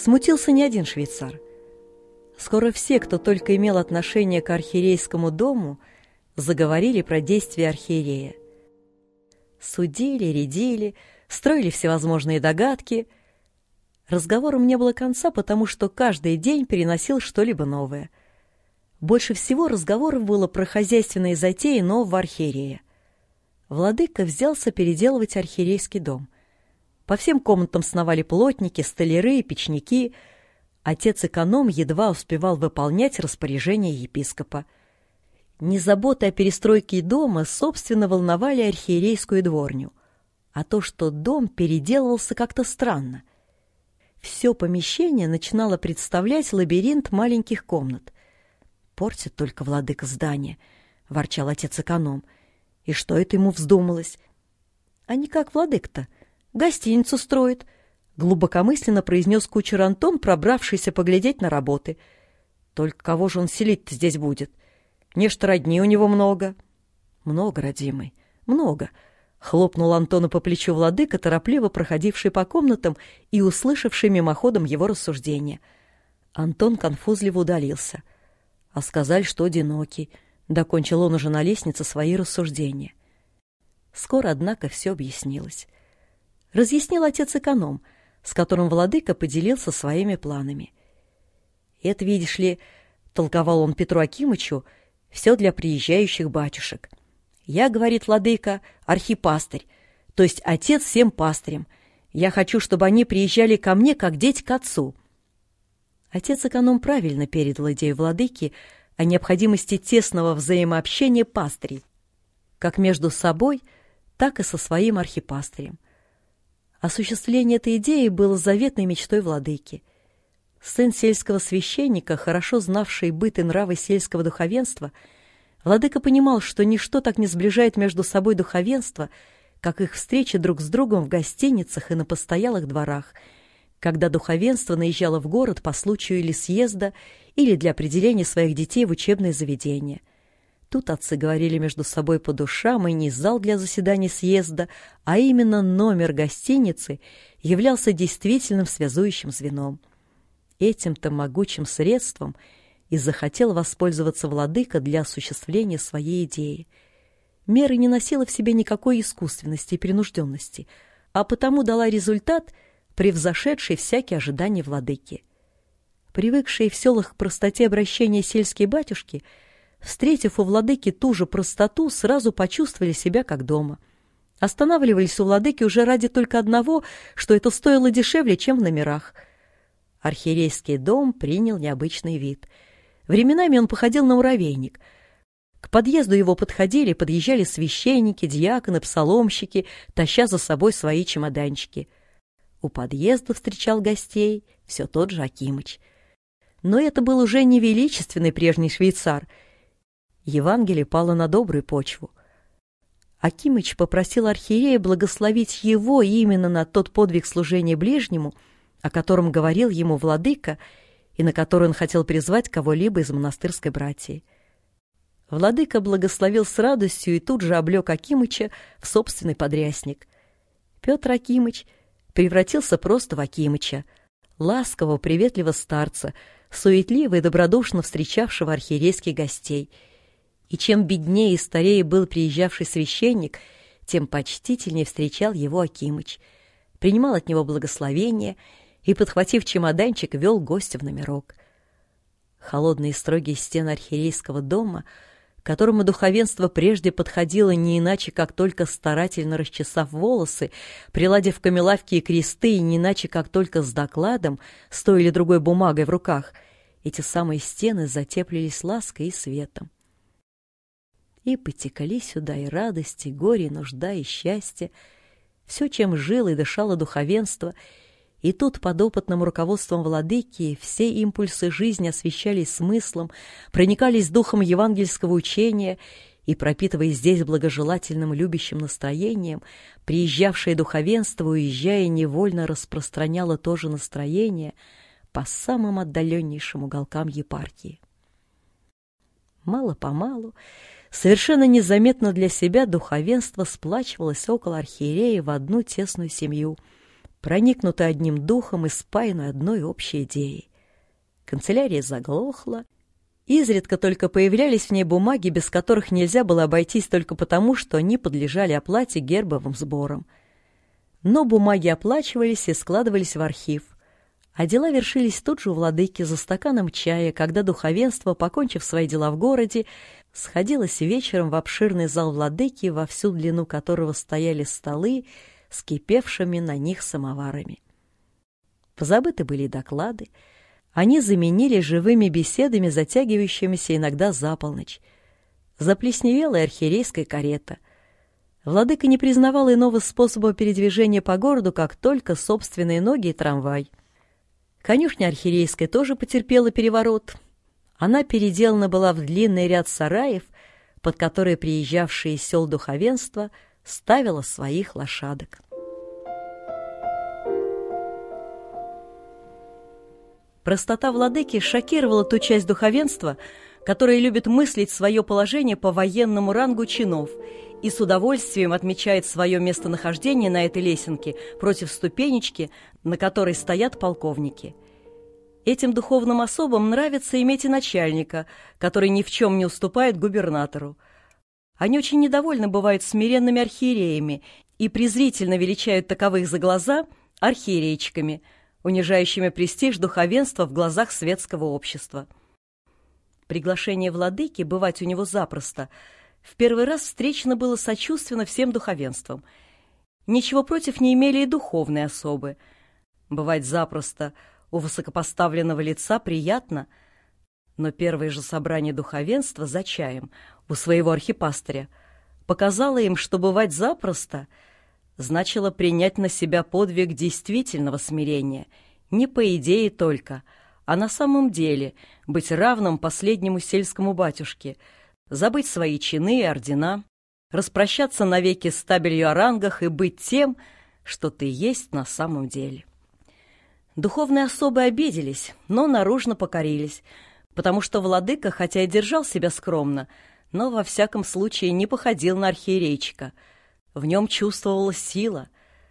Смутился не один швейцар. Скоро все, кто только имел отношение к архиерейскому дому, заговорили про действия архиерея. Судили, рядили, строили всевозможные догадки. Разговорам не было конца, потому что каждый день переносил что-либо новое. Больше всего разговоров было про хозяйственные затеи нового архиерея. Владыка взялся переделывать архиерейский дом. По всем комнатам сновали плотники, столяры, печники. Отец-эконом едва успевал выполнять распоряжения епископа. Незаботы о перестройке дома, собственно, волновали архиерейскую дворню, а то, что дом переделывался как-то странно. Все помещение начинало представлять лабиринт маленьких комнат. «Портит только владыка здание», — ворчал отец-эконом. «И что это ему вздумалось?» «А не как владыка-то, гостиницу строит», — глубокомысленно произнес кучер Антон, пробравшийся поглядеть на работы. «Только кого же он селить-то здесь будет? Нечто родни у него много». «Много, родимый, много», — хлопнул Антона по плечу владыка, торопливо проходивший по комнатам и услышавший мимоходом его рассуждения. Антон конфузливо удалился. «А сказали, что одинокий», — докончил он уже на лестнице свои рассуждения. Скоро, однако, все объяснилось. Разъяснил отец-эконом, с которым владыка поделился своими планами. «Это, видишь ли, — толковал он Петру Акимычу, — все для приезжающих батюшек. Я, — говорит владыка, — архипастырь, то есть отец всем пастырям. Я хочу, чтобы они приезжали ко мне, как дети к отцу». Отец-эконом правильно передал идею владыки о необходимости тесного взаимообщения пастырей, как между собой, так и со своим архипастырем. Осуществление этой идеи было заветной мечтой владыки. Сын сельского священника, хорошо знавший быт и нравы сельского духовенства, владыка понимал, что ничто так не сближает между собой духовенство, как их встречи друг с другом в гостиницах и на постоялых дворах, когда духовенство наезжало в город по случаю или съезда, или для определения своих детей в учебные заведения. Тут отцы говорили между собой по душам, и не зал для заседаний съезда, а именно номер гостиницы являлся действительным связующим звеном. Этим-то могучим средством и захотел воспользоваться владыка для осуществления своей идеи. Мера не носила в себе никакой искусственности и принужденности, а потому дала результат, превзошедший всякие ожидания владыки. Привыкшие в селах к простоте обращения сельские батюшки, встретив у владыки ту же простоту, сразу почувствовали себя как дома. Останавливались у владыки уже ради только одного, что это стоило дешевле, чем в номерах. Архиерейский дом принял необычный вид. Временами он походил на муравейник. К подъезду его подъезжали священники, диаконы, псаломщики, таща за собой свои чемоданчики. У подъезда встречал гостей все тот же Акимыч. Но это был уже не величественный прежний швейцар. Евангелие пало на добрую почву. Акимыч попросил архиерея благословить его именно на тот подвиг служения ближнему, о котором говорил ему владыка и на который он хотел призвать кого-либо из монастырской братьи. Владыка благословил с радостью и тут же облек Акимыча в собственный подрясник. Петр Акимыч превратился просто в Акимыча, ласкового, приветливого старца, суетливо и добродушно встречавшего архиерейских гостей. И чем беднее и старее был приезжавший священник, тем почтительнее встречал его Акимыч, принимал от него благословение и, подхватив чемоданчик, вел гостя в номерок. Холодные и строгие стены архиерейского дома, к которому духовенство прежде подходило не иначе, как только старательно расчесав волосы, приладив камелавки и кресты, и не иначе, как только с докладом, с той или другой бумагой в руках, эти самые стены затеплились лаской и светом. И потекли сюда и радость, и горе, и нужда, и счастье, все, чем жило и дышало духовенство, и тут под опытным руководством владыки все импульсы жизни освещались смыслом, проникались духом евангельского учения, и, пропитываясь здесь благожелательным любящим настроением, приезжавшее духовенство, уезжая, невольно распространяло то же настроение по самым отдаленнейшим уголкам епархии. Мало-помалу, совершенно незаметно для себя, духовенство сплачивалось около архиерея в одну тесную семью, проникнуты одним духом и спаяны одной общей идеей. Канцелярия заглохла. Изредка только появлялись в ней бумаги, без которых нельзя было обойтись только потому, что они подлежали оплате гербовым сбором. Но бумаги оплачивались и складывались в архив, а дела вершились тут же у владыки за стаканом чая, когда духовенство, покончив свои дела в городе, сходилось вечером в обширный зал владыки, во всю длину которого стояли столы с кипевшими на них самоварами. Позабыты были и доклады. Они заменились живыми беседами, затягивающимися иногда за полночь. Заплесневела и архиерейская карета. Владыка не признавал иного способа передвижения по городу, как только собственные ноги и трамвай. Конюшня архиерейская тоже потерпела переворот. Она переделана была в длинный ряд сараев, под которые приезжавшие из сел духовенства ставило своих лошадок. Простота владыки шокировала ту часть духовенства, которая любит мыслить свое положение по военному рангу чинов и с удовольствием отмечает свое местонахождение на этой лесенке против ступенечки, на которой стоят полковники. Этим духовным особам нравится иметь и начальника, который ни в чем не уступает губернатору. Они очень недовольны бывают смиренными архиереями и презрительно величают таковых за глаза архиерейчиками, унижающими престиж духовенства в глазах светского общества. Приглашение владыки бывать у него запросто в первый раз встречено было сочувственно всем духовенствам. Ничего против не имели и духовные особы. Бывать запросто у высокопоставленного лица приятно, но первое же собрание духовенства за чаем у своего архипастыря показало им, что бывать запросто значило принять на себя подвиг действительного смирения, не по идее только, а на самом деле быть равным последнему сельскому батюшке, забыть свои чины и ордена, распрощаться навеки с табелью о рангах и быть тем, что ты есть на самом деле. Духовные особы обиделись, но наружно покорились, потому что владыка, хотя и держал себя скромно, но во всяком случае не походил на архиерейчика. В нем чувствовалась сила.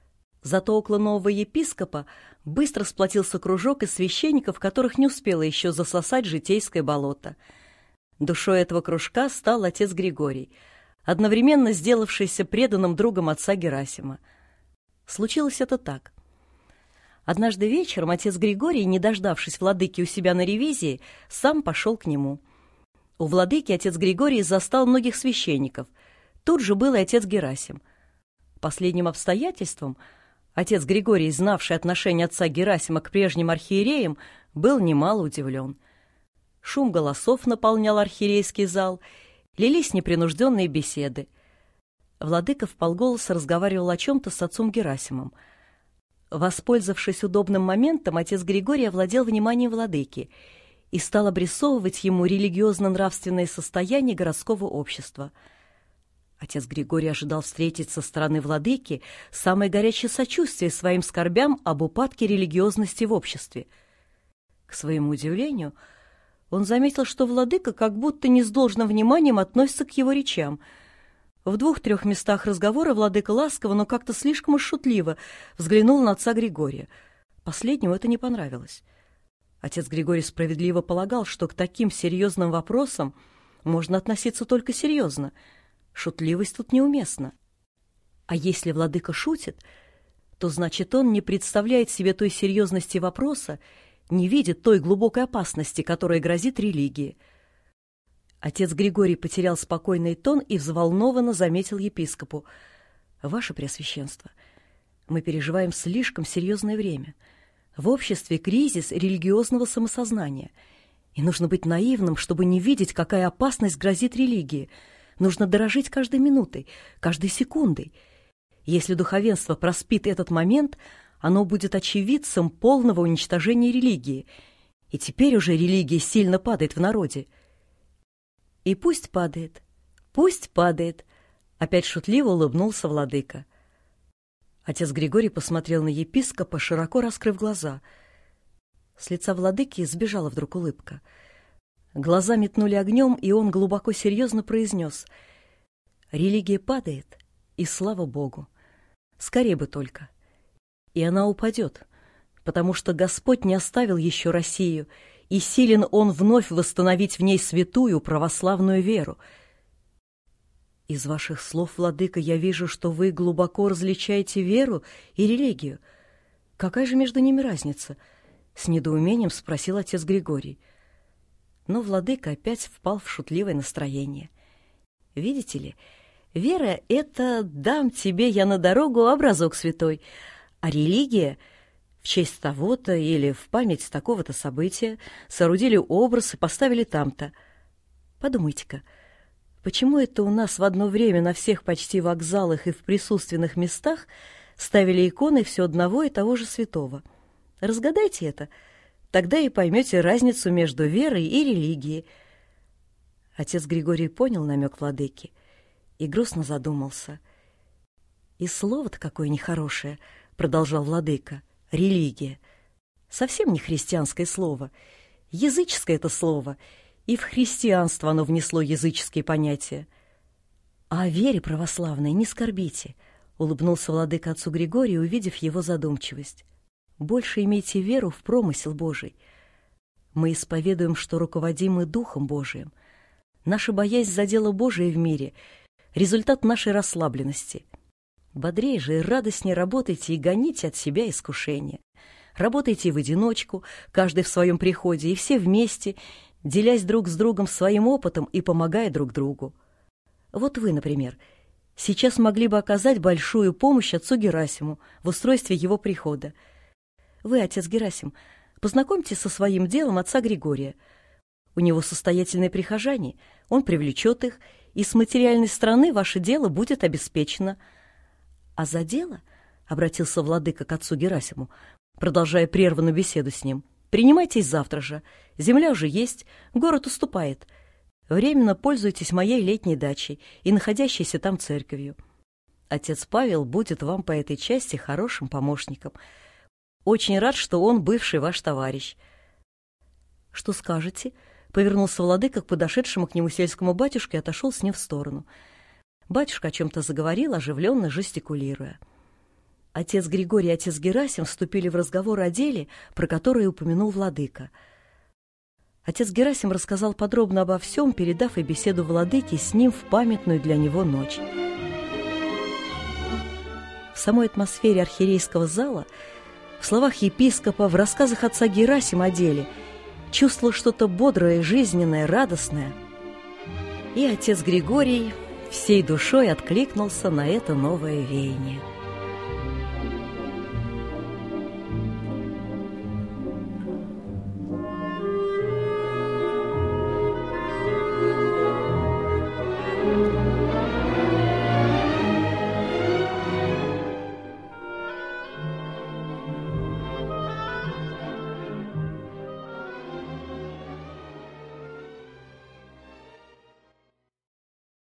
Зато около нового епископа быстро сплотился кружок из священников, которых не успело еще засосать житейское болото. Душой этого кружка стал отец Григорий, одновременно сделавшийся преданным другом отца Герасима. Случилось это так. Однажды вечером отец Григорий, не дождавшись владыки у себя на ревизии, сам пошел к нему. У владыки отец Григорий застал многих священников. Тут же был и отец Герасим. Последним обстоятельством отец Григорий, знавший отношение отца Герасима к прежним архиереям, был немало удивлен. Шум голосов наполнял архиерейский зал, лились непринужденные беседы. Владыка вполголоса разговаривал о чем-то с отцом Герасимом. Воспользовавшись удобным моментом, отец Григорий овладел вниманием владыки и стал обрисовывать ему религиозно-нравственное состояние городского общества. Отец Григорий ожидал встретить со стороны владыки самое горячее сочувствие своим скорбям об упадке религиозности в обществе. К своему удивлению, он заметил, что владыка как будто не с должным вниманием относится к его речам. В 2-3 местах разговора владыка ласково, но как-то слишком уж шутливо взглянул на отца Григория. Последнему это не понравилось. Отец Григорий справедливо полагал, что к таким серьезным вопросам можно относиться только серьезно. Шутливость тут неуместна. А если владыка шутит, то значит он не представляет себе той серьезности вопроса, не видит той глубокой опасности, которая грозит религии. Отец Григорий потерял спокойный тон и взволнованно заметил епископу: «Ваше Преосвященство, мы переживаем слишком серьезное время. В обществе кризис религиозного самосознания, и нужно быть наивным, чтобы не видеть, какая опасность грозит религии. Нужно дорожить каждой минутой, каждой секундой. Если духовенство проспит этот момент, оно будет очевидцем полного уничтожения религии. И теперь уже религия сильно падает в народе». «И пусть падает, пусть падает», — опять шутливо улыбнулся владыка. Отец Григорий посмотрел на епископа, широко раскрыв глаза. С лица владыки сбежала вдруг улыбка. Глаза метнули огнем, и он глубоко серьезно произнес: «Религия падает, и слава Богу! Скорее бы только! и она упадет, потому что Господь не оставил еще Россию, и силен Он вновь восстановить в ней святую православную веру. Из ваших слов, владыка, я вижу, что вы глубоко различаете веру и религию. Какая же между ними разница? С недоумением спросил отец Григорий. Но владыка опять впал в шутливое настроение. Видите ли, вера — это «дам тебе я на дорогу образок святой», а религия — в честь того-то или в память такого-то события соорудили образ и поставили там-то. Подумайте-ка, почему это у нас в одно время на всех почти вокзалах и в присутственных местах ставили иконы все одного и того же святого? Разгадайте это, тогда и поймете разницу между верой и религией. Отец Григорий понял намек владыки и грустно задумался. «И слово-то какое нехорошее», — продолжал владыка, — «религия». Совсем не христианское слово, языческое это слово, и в христианство оно внесло языческие понятия. «А о вере православной не скорбите», — улыбнулся владыка отцу Григорию, увидев его задумчивость. «Больше имейте веру в промысел Божий. Мы исповедуем, что руководимы Духом Божиим. Наша боязнь за дело Божие в мире — результат нашей расслабленности. Бодрее же и радостнее работайте и гоните от себя искушения. Работайте в одиночку, каждый в своем приходе, и все вместе, делясь друг с другом своим опытом и помогая друг другу. Вот вы, например, сейчас могли бы оказать большую помощь отцу Герасиму в устройстве его прихода. Вы, отец Герасим, познакомьте со своим делом отца Григория. У него состоятельные прихожане, он привлечет их, и с материальной стороны ваше дело будет обеспечено. А за дело, — обратился владыка к отцу Герасиму, продолжая прерванную беседу с ним, — принимайтесь завтра же. Земля уже есть, город уступает. Временно пользуйтесь моей летней дачей и находящейся там церковью. Отец Павел будет вам по этой части хорошим помощником. Очень рад, что он бывший ваш товарищ». «Что скажете?» — повернулся владыка к подошедшему к нему сельскому батюшке и отошел с ним в сторону. Батюшка о чем-то заговорил, оживленно жестикулируя. Отец Григорий и отец Герасим вступили в разговор о деле, про которое упомянул владыка. Отец Герасим рассказал подробно обо всем, передав и беседу владыки с ним в памятную для него ночь. В самой атмосфере архиерейского зала, в словах епископа, в рассказах отца Герасима о деле чувствовал что-то бодрое, жизненное, радостное. И отец Григорий всей душой откликнулся на это новое веяние.